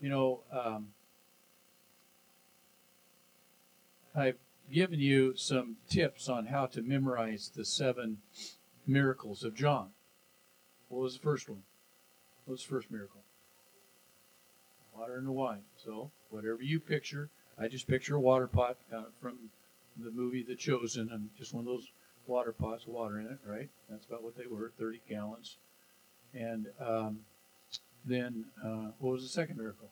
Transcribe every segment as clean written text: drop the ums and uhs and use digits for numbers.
You know, I've given you some tips on how to memorize the 7 miracles of John. What was the first one? What was the first miracle? Water and the wine. So, whatever you picture, I just picture a water pot from the movie The Chosen, and just one of those water pots, water in it, right? That's about what they were, 30 gallons. And then, what was the second miracle?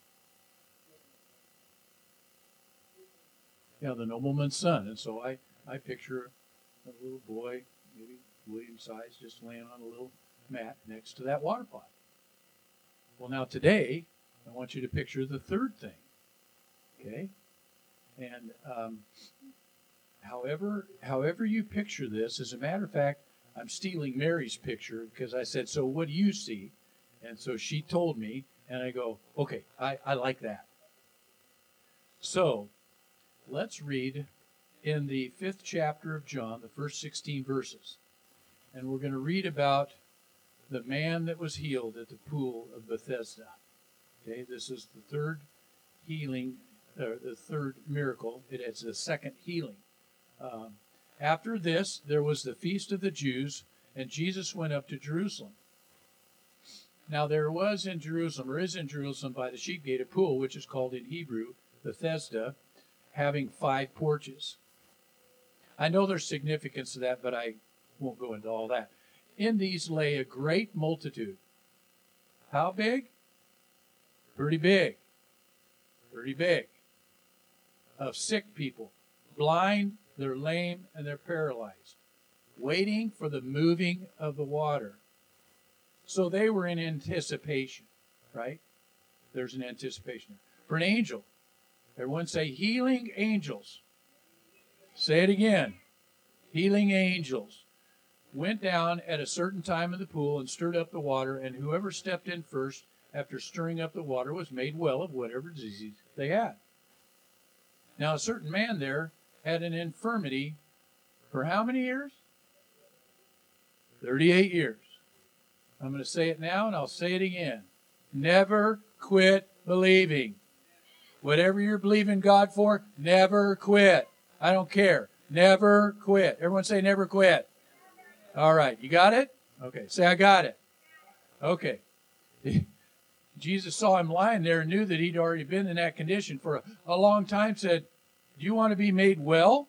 Yeah, the nobleman's son. And so I picture a little boy, maybe William size, just laying on a little mat next to that water pot. Well, now today, I want you to picture the third thing. Okay? And however you picture this, as a matter of fact, I'm stealing Mary's picture because I said, so what do you see? And so she told me, and I go, okay, I like that. So, let's read in the 5th chapter of John, the first 16 verses. And we're going to read about the man that was healed at the pool of Bethesda. Okay, this is the third healing, or the third miracle. It's the second healing. After this, there was the feast of the Jews, and Jesus went up to Jerusalem. Now there was in Jerusalem, or is in Jerusalem by the sheep gate, a pool, which is called in Hebrew Bethesda, having 5 porches. I know there's significance to that, but I won't go into all that. In these lay a great multitude. How big? Pretty big. Pretty big. Of sick people, blind, they're lame, and they're paralyzed, waiting for the moving of the water. So they were in anticipation, right? There's an anticipation. For an angel, everyone say healing angels. Say it again. Healing angels went down at a certain time in the pool and stirred up the water, and whoever stepped in first after stirring up the water was made well of whatever disease they had. Now a certain man there had an infirmity for how many years? 38 years. I'm going to say it now and I'll say it again. Never quit believing. Whatever you're believing God for, never quit. I don't care. Never quit. Everyone say never quit. All right. You got it? Okay. Say I got it. Okay. Jesus saw him lying there and knew that he'd already been in that condition for a long time, said, do you want to be made well?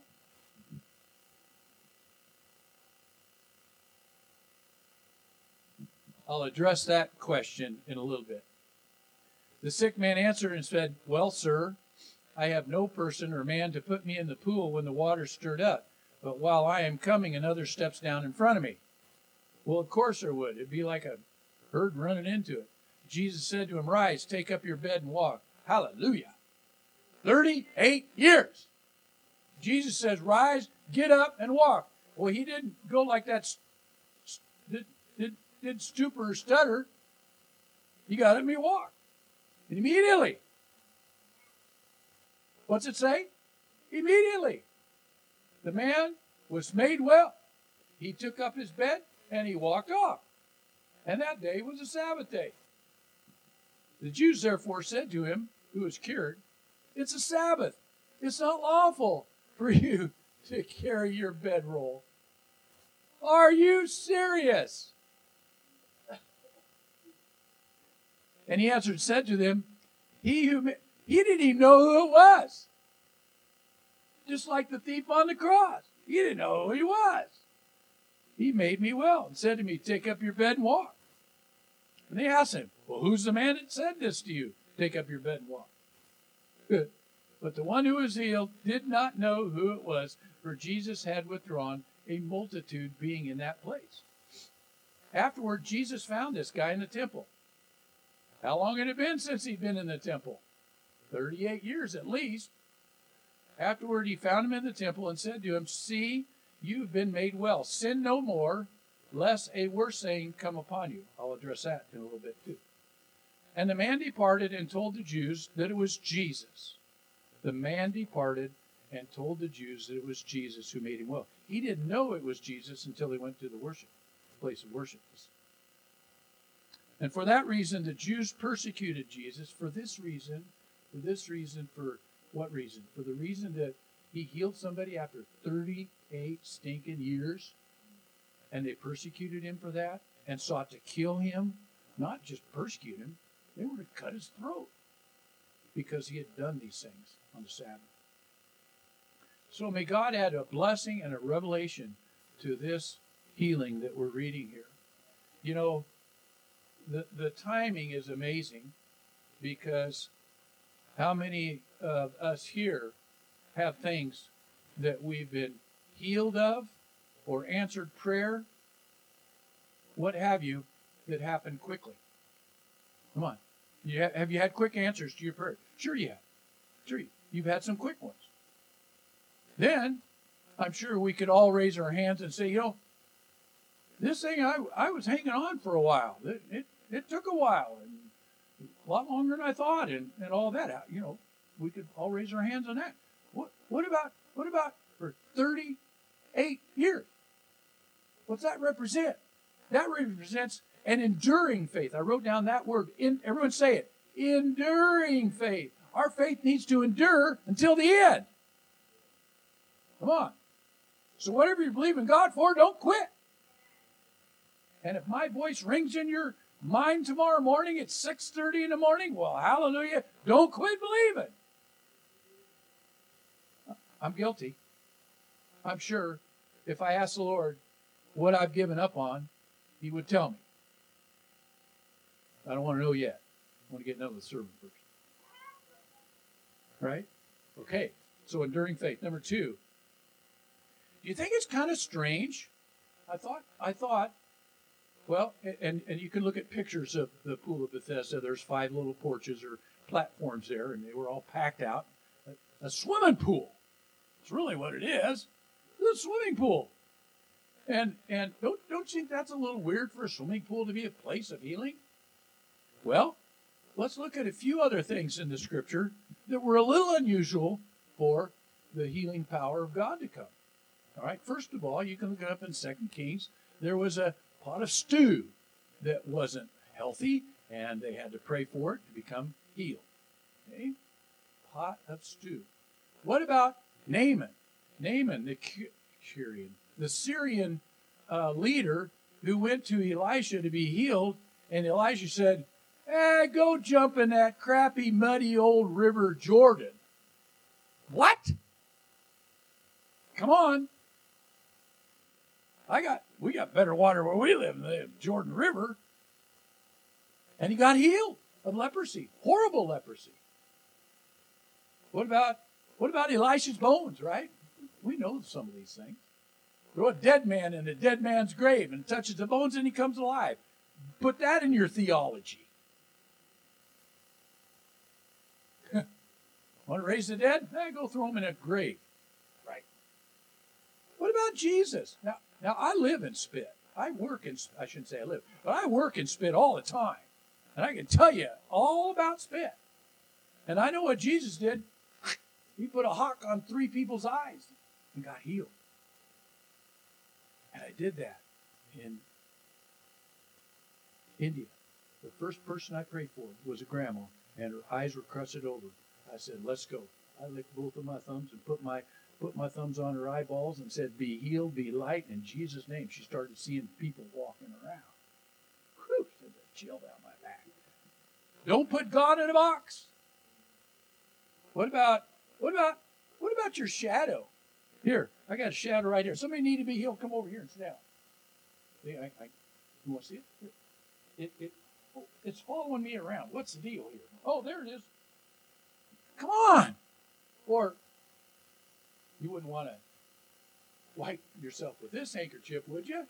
I'll address that question in a little bit. The sick man answered and said, well, sir, I have no person or man to put me in the pool when the water stirred up. But while I am coming, another steps down in front of me. Well, of course there would. It'd be like a herd running into it. Jesus said to him, rise, take up your bed and walk. Hallelujah. 38 years. Jesus says, rise, get up and walk. Well, he didn't go like that, did stupor or stutter. He got up and he walked. And immediately. What's it say? Immediately. The man was made well. He took up his bed and he walked off. And that day was a Sabbath day. The Jews therefore said to him, who was cured, it's a Sabbath. It's not lawful for you to carry your bedroll. Are you serious? And he answered and said to them, he didn't even know who it was. Just like the thief on the cross. He didn't know who he was. He made me well and said to me, take up your bed and walk. And they asked him, well, who's the man that said this to you? Take up your bed and walk. Good. But the one who was healed did not know who it was, for Jesus had withdrawn, a multitude being in that place. Afterward, Jesus found this guy in the temple. How long had it been since he'd been in the temple? 38 years at least. Afterward, he found him in the temple and said to him, see, you've been made well. Sin no more, lest a worse saying come upon you. I'll address that in a little bit too. And the man departed and told the Jews that it was Jesus. The man departed and told the Jews that it was Jesus who made him well. He didn't know it was Jesus until he went to the place of worship. And for that reason, the Jews persecuted Jesus for this reason. For what reason? For the reason that he healed somebody after 38 stinking years. And they persecuted him for that and sought to kill him. Not just persecute him, they were to cut his throat because he had done these things on the Sabbath. So may God add a blessing and a revelation to this healing that we're reading here. You know, the timing is amazing, because how many of us here have things that we've been healed of or answered prayer, what have you, that happened quickly? Come on. Have you had quick answers to your prayer? Sure you have. Sure you've had some quick ones. Then, I'm sure we could all raise our hands and say, you know, this thing, I was hanging on for a while. It took a while, and a lot longer than I thought, and all that. You know, we could all raise our hands on that. What about for 38 years? What's that represent? That represents an enduring faith. I wrote down that word. Everyone say it. Enduring faith. Our faith needs to endure until the end. Come on. So whatever you believe in God for, don't quit. And if my voice rings in your mind tomorrow morning at 6:30 in the morning, well, hallelujah, don't quit believing. I'm guilty. I'm sure if I asked the Lord what I've given up on, he would tell me. I don't want to know yet. I want to get another sermon first. Right? Okay. So enduring faith. Number 2. Do you think it's kind of strange? I thought, well, and you can look at pictures of the Pool of Bethesda. There's 5 little porches or platforms there, and they were all packed out. A swimming pool. It's really what it is. It's a swimming pool. And don't you think that's a little weird for a swimming pool to be a place of healing? Well, let's look at a few other things in the Scripture that were a little unusual for the healing power of God to come. All right, first of all, you can look it up in 2 Kings. There was a pot of stew that wasn't healthy, and they had to pray for it to become healed. Okay? Pot of stew. What about Naaman? Naaman, the Syrian leader who went to Elisha to be healed, and Elisha said, go jump in that crappy, muddy old river Jordan. What? Come on. We got better water where we live than the Jordan River. And he got healed of leprosy. Horrible leprosy. What about Elisha's bones, right? We know some of these things. Throw a dead man in a dead man's grave and touches the bones and he comes alive. Put that in your theology. Want to raise the dead? Go throw them in a grave. Right. What about Jesus? Now I live in Spit. I shouldn't say I live, but I work in Spit all the time. And I can tell you all about Spit. And I know what Jesus did. He put a hawk on 3 people's eyes and got healed. And I did that in India. The first person I prayed for was a grandma, and her eyes were crusted over. I said, let's go. I licked both of my thumbs and put my thumbs on her eyeballs and said, be healed, be light, in Jesus' name. She started seeing people walking around. Whew, sent a chill down my back. Don't put God in a box. What about your shadow? Here, I got a shadow right here. Somebody need to be healed. Come over here and sit down. See, you want to see it? It's following me around. What's the deal here? Oh, there it is. Come on. Or you wouldn't want to wipe yourself with this handkerchief, would you?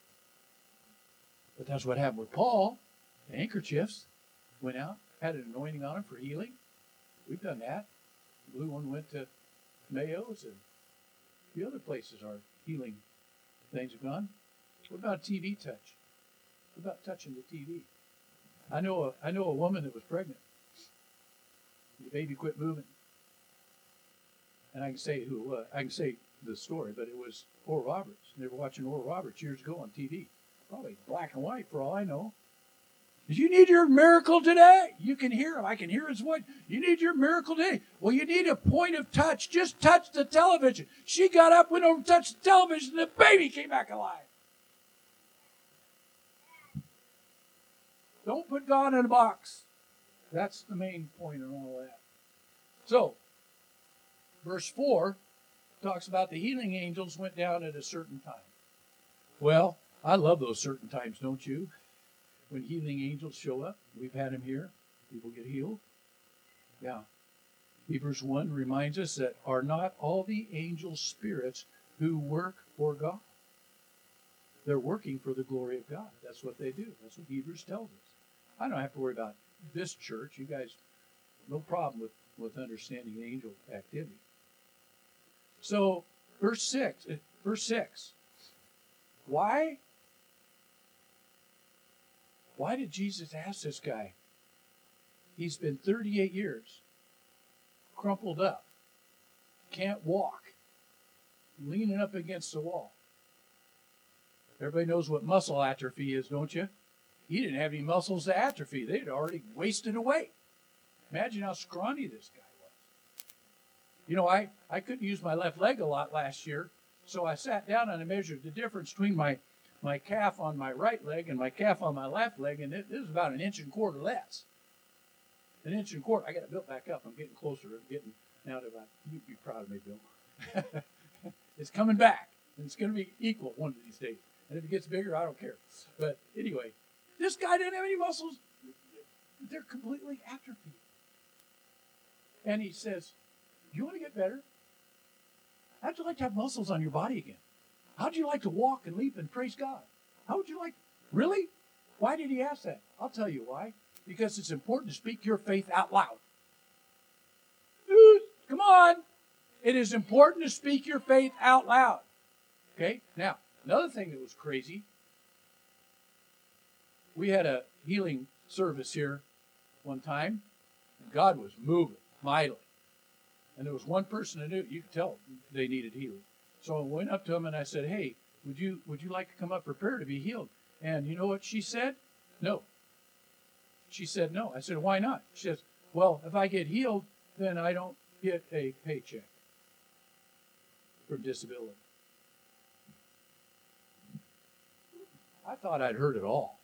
But that's what happened with Paul. The handkerchiefs went out, had an anointing on them for healing. We've done that. The blue one went to Mayo's, and the other places our healing things have gone. What about TV touch? What about touching the TV? I know a woman that was pregnant. The baby quit moving. And I can say who it was. I can say the story, but it was Oral Roberts. They were watching Oral Roberts years ago on TV. Probably black and white for all I know. You need your miracle today. You can hear him. I can hear his voice. You need your miracle today. Well, you need a point of touch. Just touch the television. She got up, went over and touched the television, and the baby came back alive. Don't put God in a box. That's the main point in all that. So, verse 4 talks about the healing angels went down at a certain time. Well, I love those certain times, don't you? When healing angels show up, we've had them here. People get healed. Yeah. Hebrews 1 reminds us that are not all the angels spirits who work for God? They're working for the glory of God. That's what they do. That's what Hebrews tells us. I don't have to worry about this church. You guys, no problem with understanding angel activity. So, verse 6. Why did Jesus ask this guy? He's been 38 years, crumpled up, can't walk, leaning up against the wall. Everybody knows what muscle atrophy is, don't you? He didn't have any muscles to atrophy. They'd already wasted away. Imagine how scrawny this guy was. You know, I couldn't use my left leg a lot last year, so I sat down and I measured the difference between my calf on my right leg and my calf on my left leg, and it was about 1.25 inches less. 1.25 inches. I got it built back up. I'm getting closer. You'd be proud of me, Bill. It's coming back, and it's going to be equal one of these days. And if it gets bigger, I don't care. But anyway, this guy didn't have any muscles. They're completely atrophied. And he says, "You want to get better? How'd you like to have muscles on your body again? How'd you like to walk and leap and praise God? How would you like? Really? Why did he ask that? I'll tell you why. Because it's important to speak your faith out loud. Dude, come on. It is important to speak your faith out loud. Okay? Now, another thing that was crazy, we had a healing service here one time, and God was moving mightily. And there was one person that knew, you could tell they needed healing. So I went up to him and I said, "Hey, would you like to come up for prayer to be healed?" And you know what she said? No. She said no. I said, "Why not?" She says, "Well, if I get healed, then I don't get a paycheck for disability." I thought I'd heard it all.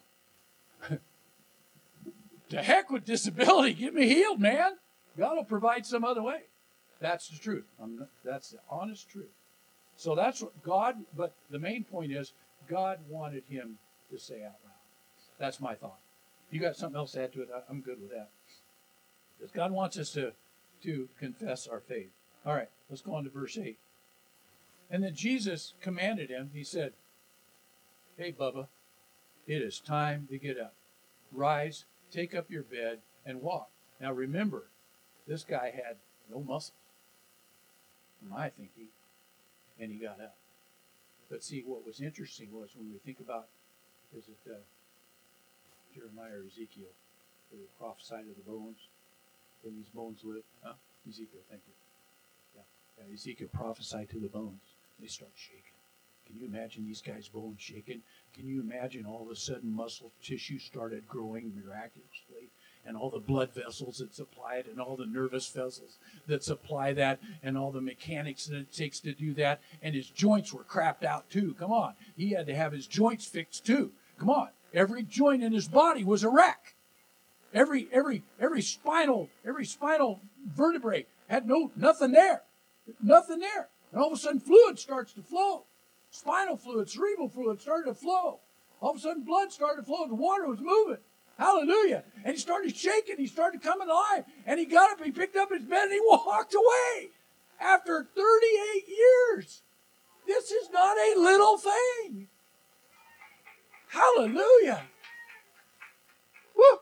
To heck with disability. Get me healed, man. God will provide some other way. That's the truth. That's the honest truth. So that's what God, but the main point is God wanted him to say out loud. That's my thought. You got something else to add to it? I'm good with that. Because God wants us to confess our faith. All right, let's go on to verse 8. And then Jesus commanded him, he said, "Hey, Bubba, it is time to get up. Rise, take up your bed, and walk." Now remember, this guy had no muscles, in my thinking, and he got up. But see, what was interesting was when we think about, is it Jeremiah or Ezekiel, who prophesied of the bones, when these bones live? Huh? Ezekiel, thank you. Yeah, Ezekiel prophesied to the bones. They start shaking. Can you imagine these guys' bones shaking? Can you imagine all of a sudden muscle tissue started growing miraculously? And all the blood vessels that supply it, and all the nervous vessels that supply that, and all the mechanics that it takes to do that. And his joints were crapped out too. Come on. He had to have his joints fixed too. Come on. Every joint in his body was a wreck. Every spinal vertebrae had nothing there. Nothing there. And all of a sudden fluid starts to flow. Spinal fluid, cerebral fluid started to flow. All of a sudden blood started to flow. The water was moving. Hallelujah. And he started shaking. He started coming alive. And he got up, he picked up his bed, and he walked away. After 38 years. This is not a little thing. Hallelujah. Woo.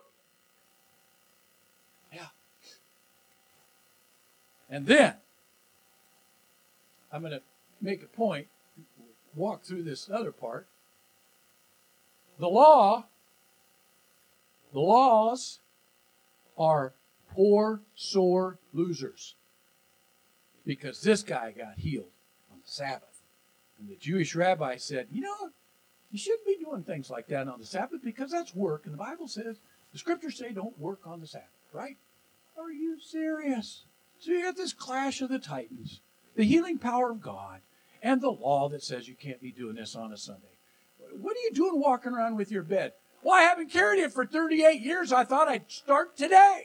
Yeah. And then, I'm going to make a point, walk through this other part. The laws are poor, sore losers. Because this guy got healed on the Sabbath. And the Jewish rabbi said, you shouldn't be doing things like that on the Sabbath because that's work. And the Bible says The scriptures say don't work on the Sabbath, right? Are you serious? So you got this clash of the titans, the healing power of God, and the law that says you can't be doing this on a Sunday. What are you doing walking around with your bed? Well, I haven't carried it for 38 years. I thought I'd start today.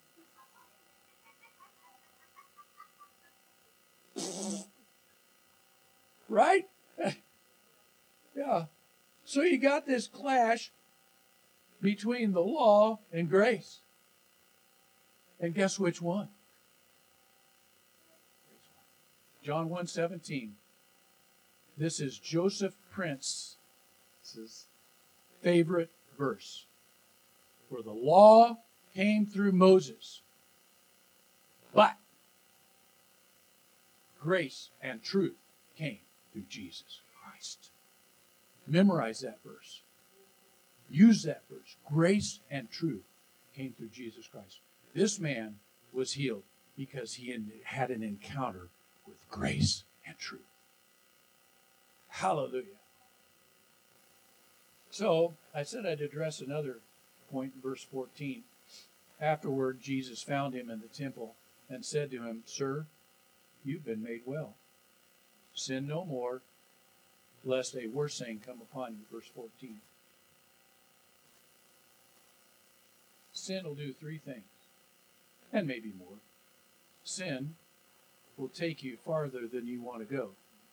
Right? Yeah. So you got this clash between the law and grace. And guess which one? John 1:17. This is Joseph Prince's favorite verse. For the law came through Moses, but grace and truth came through Jesus Christ. Memorize that verse. Use that verse. Grace and truth came through Jesus Christ. This man was healed because he had an encounter with grace and truth. Hallelujah. So, I said I'd address another point in verse 14. Afterward, Jesus found him in the temple and said to him, Sir, you've been made well. Sin no more, lest a worse thing come upon you. Verse 14. Sin will do three things, and maybe more. Sin will take you farther than you want to go.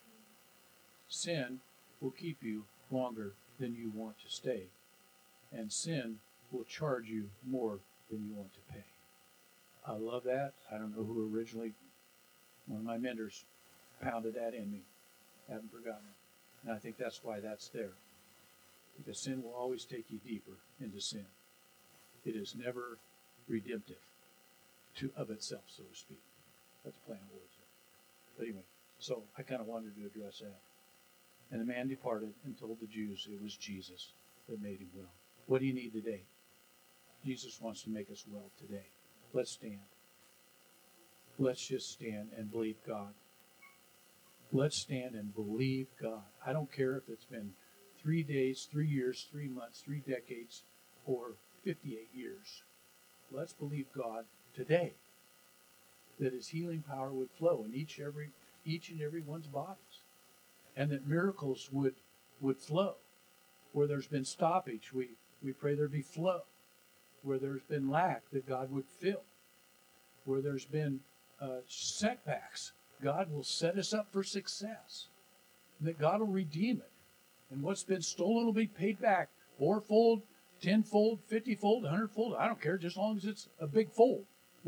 Sin will keep you longer than you want to stay. And sin will charge you more than you want to pay. I love that. I don't know who originally, one of my mentors, pounded that in me. I haven't forgotten it. And I think that's why that's there. Because sin will always take you deeper into sin. It is never redemptive of itself, so to speak. That's a play on words there. But anyway, so I kind of wanted to address that. And the man departed and told the Jews it was Jesus that made him well. What do you need today? Jesus wants to make us well today. Let's stand. Let's just stand and believe God. Let's stand and believe God. I don't care if it's been 3 days, 3 years, 3 months, 3 decades, or 58 years. Let's believe God today that His healing power would flow in each and every one's bodies, and that miracles would flow. Where there's been stoppage, we pray there be flow. Where there's been lack, that God would fill. Where there's been setbacks, God will set us up for success. That God will redeem it. And what's been stolen will be paid back fourfold, 10-fold, 50-fold, 100-fold. I don't care, just as long as it's a big fold.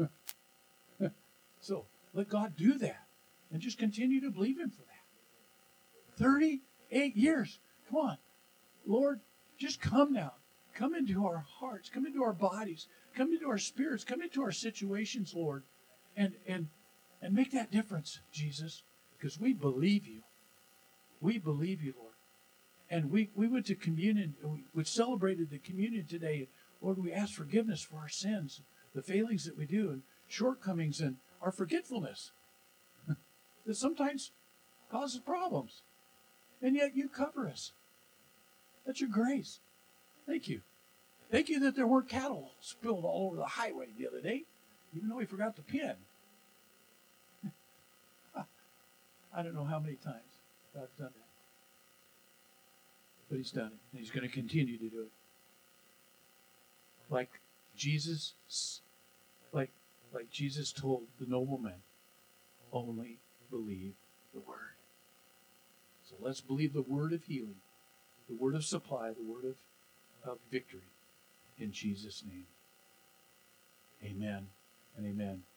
So let God do that. And just continue to believe Him for that. 38 years. Come on. Lord, just come now. Come into our hearts. Come into our bodies. Come into our spirits. Come into our situations, Lord. And make that difference, Jesus. Because we believe You. We believe You, Lord. And we went to communion. We celebrated the communion today. Lord, we ask forgiveness for our sins, the failings that we do, and shortcomings, and our forgetfulness that sometimes causes problems. And yet You cover us. That's Your grace. Thank You. Thank You that there weren't cattle spilled all over the highway the other day, even though we forgot the pin. I don't know how many times God's done that. But He's done it, and He's going to continue to do it. Like Jesus told the nobleman, only believe the word. So let's believe the word of healing, the word of supply, the word of victory in Jesus' name. Amen and amen.